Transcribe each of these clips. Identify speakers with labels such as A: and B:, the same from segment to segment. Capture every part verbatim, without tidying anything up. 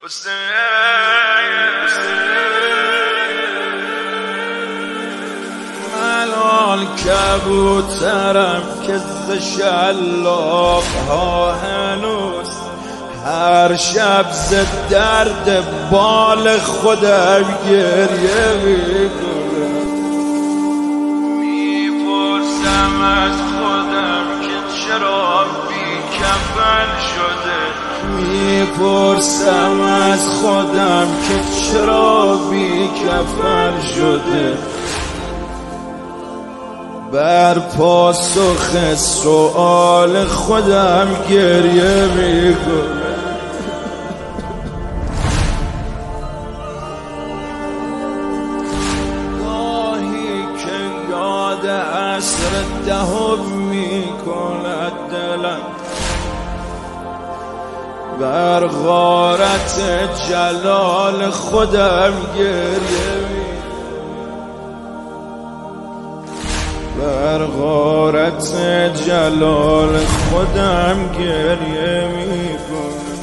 A: الان کبوترم که ز شلاق ها هنوز هر شب ز درد بال خودم گریه میکنم. میپرسم از خودم که چرا بی کفن شده، میپرسم از خودم که چرا بی کفن شده. بر پاسخ سؤال خودم گریه میکنم. گاهی که یاد عصر دهم میکند دلم، بر غارت جلال خودم گریه میکنم. بر غارت جلال خودم گریه میکنم.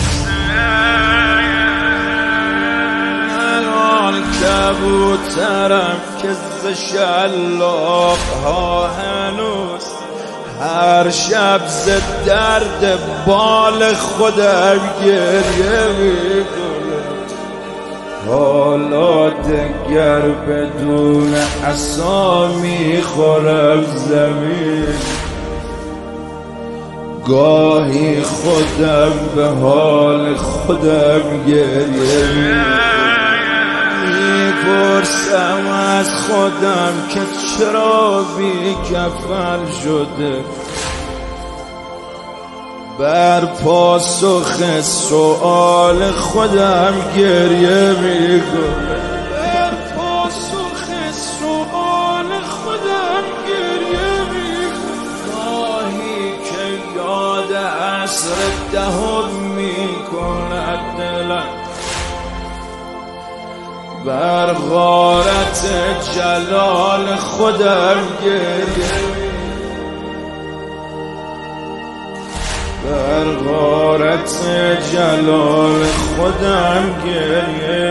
A: الان کبوترم که ز شلاق ها هنوز هر شب ز درد بال خودم گریه میکنم. حالا دگر بدون عصا میخورم زمین، گاهی خودم به حال خودم گریه میپرسم از خودم که چرا بی کفن شده. بر پاسخ سؤال خودم گریه میکنم. بر پاسخ سؤال خودم گریه میکنم. گاهی که یاد عصر دهم میکند دلم، بر غارت جلال خودم گریه میکنم. بر غارت جلال خودم گریه